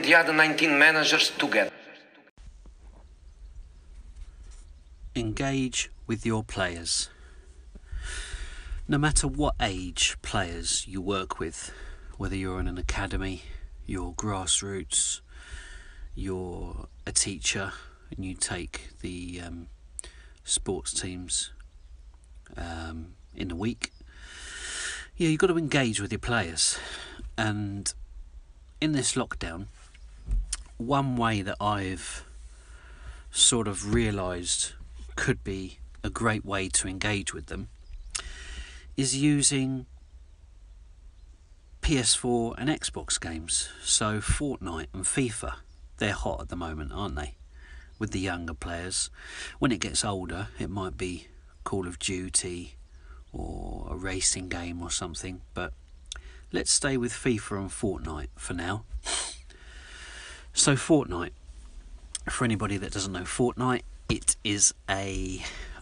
and the other 19 managers together. Engage with your players. No matter what age players you work with, whether you're in an academy, you're grassroots, you're a teacher and you take the sports teams in a week, you've got to engage with your players. And in this lockdown, one way that I've sort of realised could be a great way to engage with them is using PS4 and Xbox games. So Fortnite and FIFA, they're hot at the moment, aren't they, with the younger players. When it gets older, it might be Call of Duty or a racing game or something, but let's stay with FIFA and Fortnite for now. So Fortnite, for anybody that doesn't know Fortnite, it is a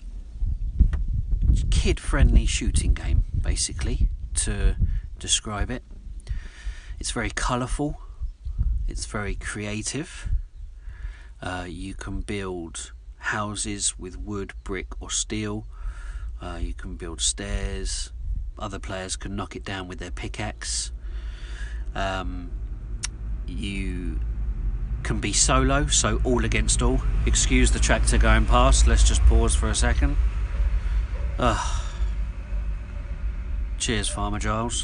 kid-friendly shooting game, basically, to describe it. It's very colourful, it's very creative. You can build houses with wood, brick or steel. You can build stairs. Other players can knock it down with their pickaxe. You can be solo, so all against all. Excuse the tractor going past, let's just pause for a second. Cheers, Farmer Giles.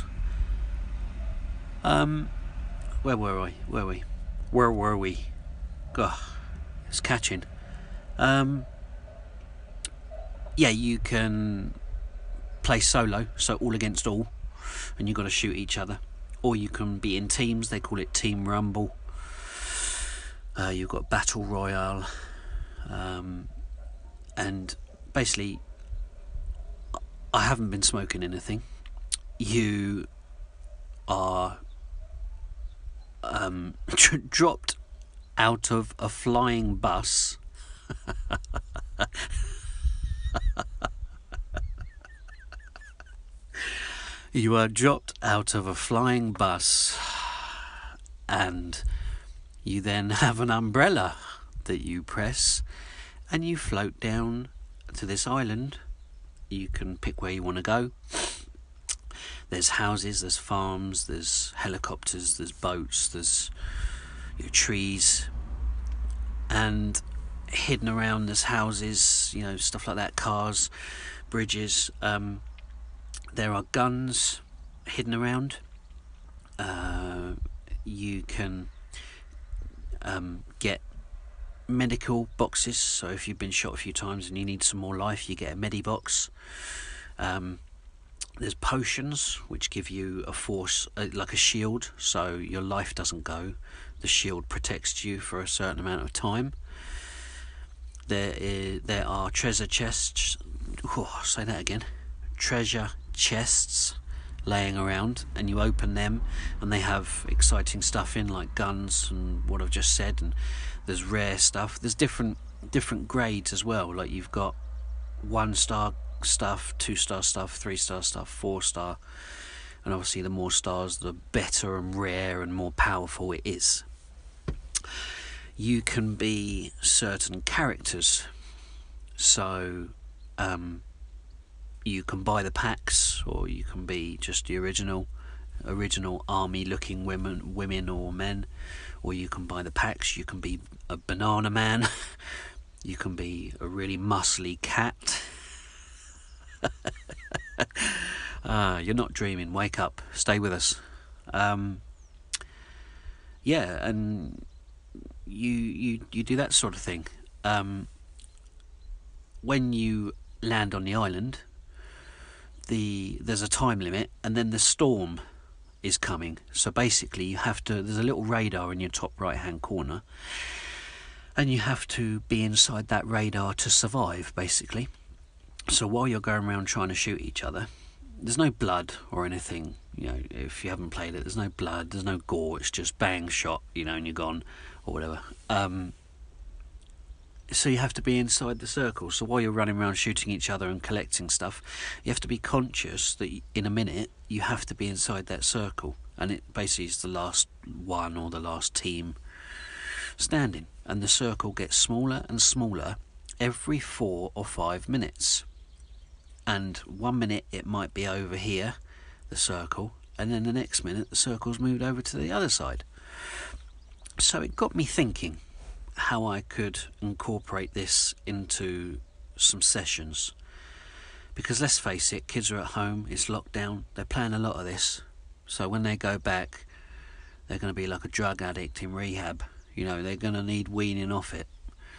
Where were we? God, it's catching. You can play solo, so all against all, and you've got to shoot each other. Or you can be in teams, they call it Team Rumble. You've got Battle Royale, and basically, I haven't been smoking anything. You are dropped out of a flying bus. You are dropped out of a flying bus, and you then have an umbrella that you press, and you float down to this island. You can pick where you want to go. There's houses, there's farms, there's helicopters, there's boats, there's trees, and hidden around there's houses, stuff like that, cars, bridges. There are guns hidden around. You can get medical boxes, so if you've been shot a few times and you need some more life, you get a medibox. There's potions which give you a force, like a shield, so your life doesn't go. The shield protects you for a certain amount of time. There are treasure chests. Say that again. Treasure chests laying around, and you open them and they have exciting stuff in, like guns and what I've just said, and there's rare stuff. There's different grades as well, like you've got 1-star stuff, 2-star stuff, 3-star stuff, 4-star, and obviously the more stars the better and rare and more powerful it is. You can be certain characters, so you can buy the packs, or you can be just the original army looking women or men, or you can buy the packs. You can be a banana man. You can be a really muscly cat. You're not dreaming, wake up, stay with us. And you do that sort of thing. When you land on the island, there's a time limit, and then the storm is coming. So basically there's a little radar in your top right hand corner, and you have to be inside that radar to survive, basically. So while you're going around trying to shoot each other, there's no blood or anything. If you haven't played it, there's no blood, there's no gore, it's just bang, shot, and you're gone, or whatever. So you have to be inside the circle. So while you're running around shooting each other and collecting stuff, you have to be conscious that in a minute you have to be inside that circle, and it basically is the last one or the last team standing, and the circle gets smaller and smaller every 4 or 5 minutes. And 1 minute it might be over here, the circle, and then the next minute the circle's moved over to the other side. So it got me thinking how I could incorporate this into some sessions. Because let's face it, kids are at home, it's lockdown, they're playing a lot of this. So when they go back, they're going to be like a drug addict in rehab. You know, they're going to need weaning off it.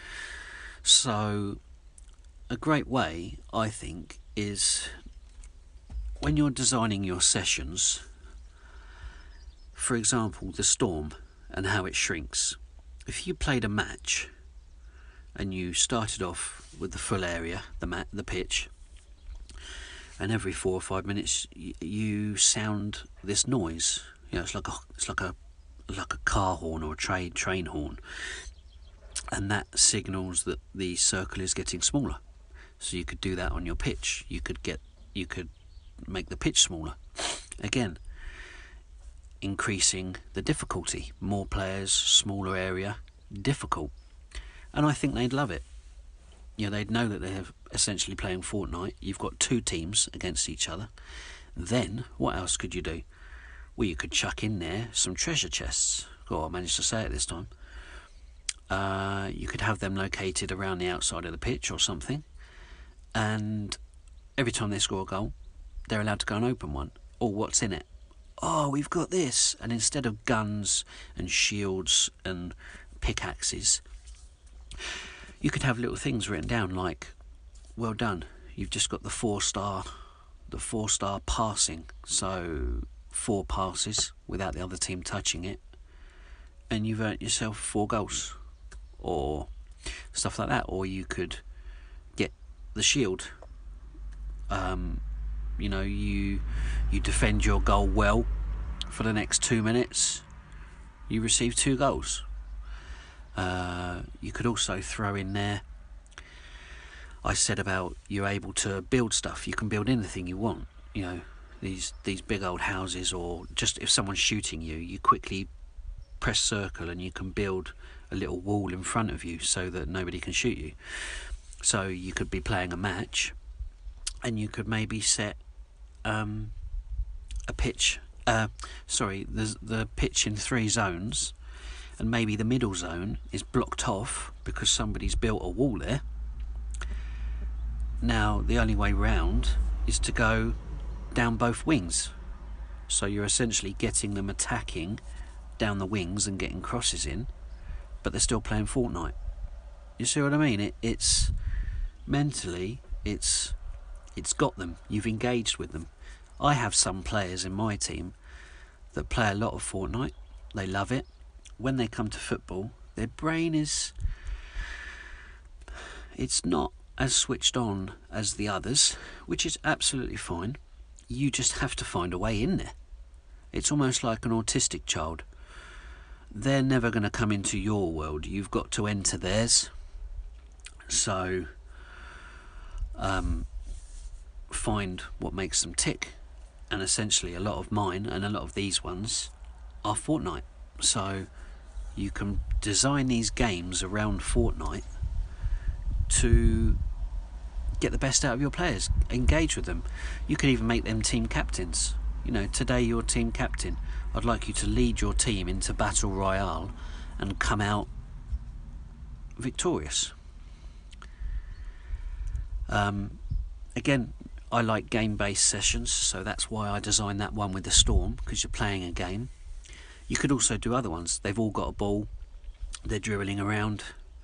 So a great way, I think, is when you're designing your sessions, for example, the Storm and how it shrinks. If you played a match and you started off with the full area, the pitch, and every 4 or 5 minutes you sound this noise. You know, it's like a car horn or a train horn, and that signals that the circle is getting smaller. So you could do that on your pitch. You could make the pitch smaller. Again, increasing the difficulty. More players, smaller area, difficult. And I think they'd love it. You know, they'd know that they're essentially playing Fortnite. You've got 2 teams against each other. Then, what else could you do? Well, you could chuck in there some treasure chests. Oh, I managed to say it this time. You could have them located around the outside of the pitch or something. And every time they score a goal, they're allowed to go and open one. Oh, what's in it? Oh, we've got this. And instead of guns and shields and pickaxes, you could have little things written down like, well done, you've just got the 4-star passing. So 4 passes without the other team touching it, and you've earned yourself 4 goals. Or stuff like that. Or you could get the shield. You know, you defend your goal well for the next 2 minutes, you receive 2 goals. You could also throw in there, I said about you're able to build stuff. You can build anything you want. You know, these big old houses, or just if someone's shooting you, you quickly press circle and you can build a little wall in front of you so that nobody can shoot you. So you could be playing a match and you could maybe set the pitch in 3 zones, and maybe the middle zone is blocked off because somebody's built a wall there. Now the only way round is to go down both wings, so you're essentially getting them attacking down the wings and getting crosses in, but they're still playing Fortnite. You see what I mean? It's mentally, it's got them. You've engaged with them. I have some players in my team that play a lot of Fortnite. They love it. When they come to football, their brain it's not as switched on as the others, which is absolutely fine. You just have to find a way in there. It's almost like an autistic child. They're never going to come into your world. You've got to enter theirs. So find what makes them tick. And essentially a lot of mine and a lot of these ones are Fortnite. So you can design these games around Fortnite to get the best out of your players, engage with them. You could even make them team captains. You know, today you're team captain. I'd like you to lead your team into Battle Royale and come out victorious. Again, I like game-based sessions, so that's why I designed that one with the Storm, because you're playing a game. You could also do other ones. They've all got a ball, they're dribbling around.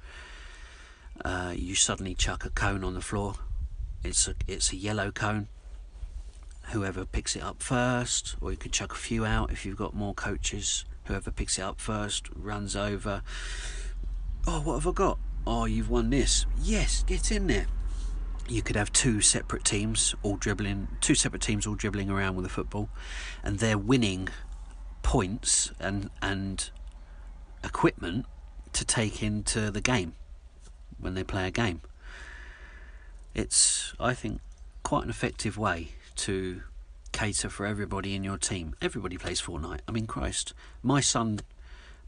You suddenly chuck a cone on the floor. It's a yellow cone. Whoever picks it up first, or you could chuck a few out if you've got more coaches. Whoever picks it up first runs over. Oh, what have I got? Oh, you've won this. Yes, get in there. You could have 2 separate teams all dribbling around with a football, and they're winning points and equipment to take into the game when they play a game. It's, I think, quite an effective way to cater for everybody in your team. Everybody plays Fortnite. I mean, Christ, my son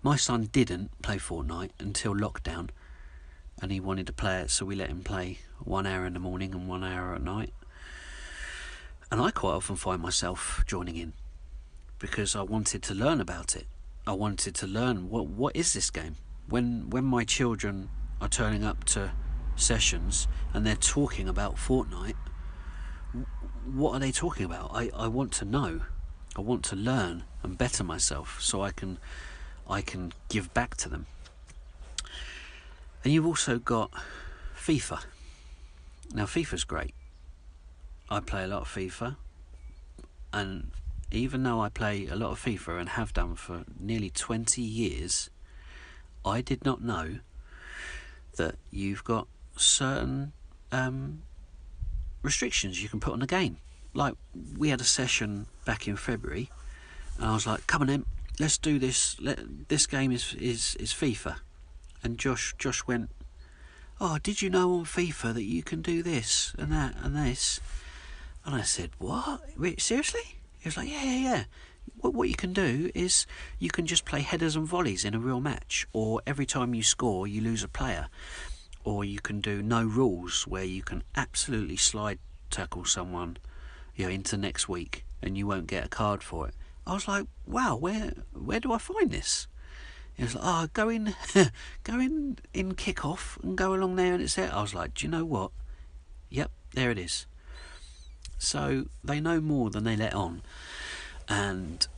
My son didn't play Fortnite until lockdown, and he wanted to play it, so we let him play 1 hour in the morning and 1 hour at night. And I quite often find myself joining in because I wanted to learn about it. I wanted to learn what is this game. When my children are turning up to sessions and they're talking about Fortnite, what are they talking about? I want to know. I want to learn and better myself so I can give back to them. And you've also got FIFA. Now FIFA's great. I play a lot of FIFA, and even though I play a lot of FIFA and have done for nearly 20 years, I did not know that you've got certain restrictions you can put on the game. Like, we had a session back in February, and I was like, come on then, let's do this. This game is FIFA. And Josh went, oh, did you know on FIFA that you can do this and that and this? And I said, what? Wait, seriously? He was like, yeah. What you can do is you can just play headers and volleys in a real match, or every time you score you lose a player, or you can do no rules where you can absolutely slide tackle someone, into next week and you won't get a card for it. I was like, wow, where do I find this? He was like, oh, go in kick-off and go along there and it's there. I was like, do you know what? Yep, there it is. So they know more than they let on, and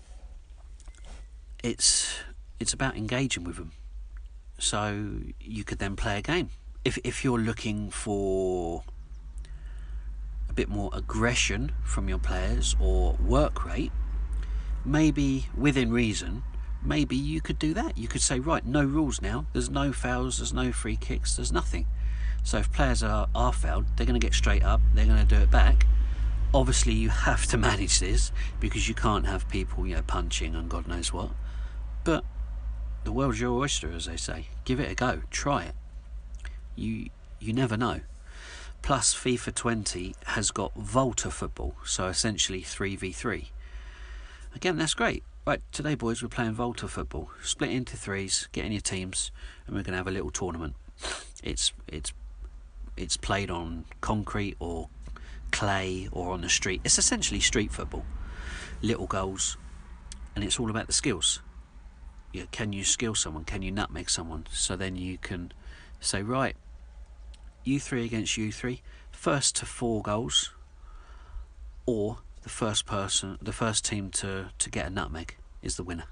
it's about engaging with them. So you could then play a game. If you're looking for a bit more aggression from your players or work rate, maybe within reason, maybe you could do that. You could say, right, no rules now. There's no fouls, there's no free kicks, there's nothing. So if players are fouled, they're going to get straight up, they're going to do it back. Obviously you have to manage this because you can't have people punching and God knows what, but the world's your oyster, as they say. Give it a go, try it. You never know. Plus FIFA 20 has got Volta football, so essentially 3v3. Again, that's great. Right, today boys, we're playing Volta football. Split into threes, get in your teams, and we're going to have a little tournament. It's played on concrete or clay or on the street. It's essentially street football, little goals, and it's all about the skills. Can you skill someone? Can you nutmeg someone? So then you can say, right, you three against you three, first to 4 goals, or the first team to get a nutmeg is the winner.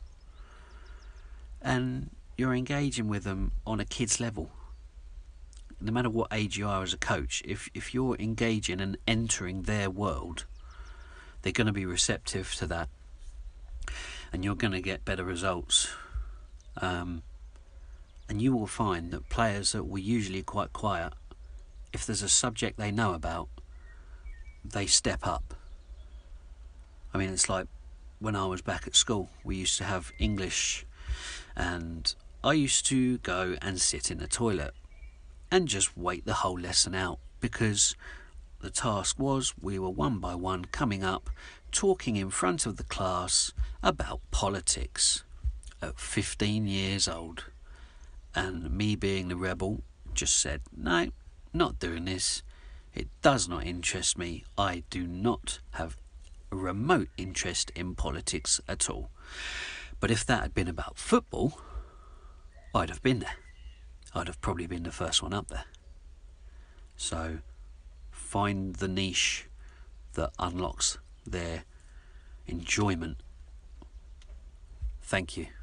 And you're engaging with them on a kid's level. No matter what age you are as a coach, if you're engaging and entering their world, they're going to be receptive to that, and you're going to get better results. And you will find that players that were usually quite quiet, if there's a subject they know about, they step up. I mean, it's like when I was back at school, we used to have English, and I used to go and sit in the toilet and just wait the whole lesson out, because the task was we were one by one coming up, talking in front of the class about politics at 15 years old. And me being the rebel just said, no, not doing this. It does not interest me. I do not have a remote interest in politics at all. But if that had been about football, I'd have been there. I'd have probably been the first one up there. So find the niche that unlocks their enjoyment. Thank you.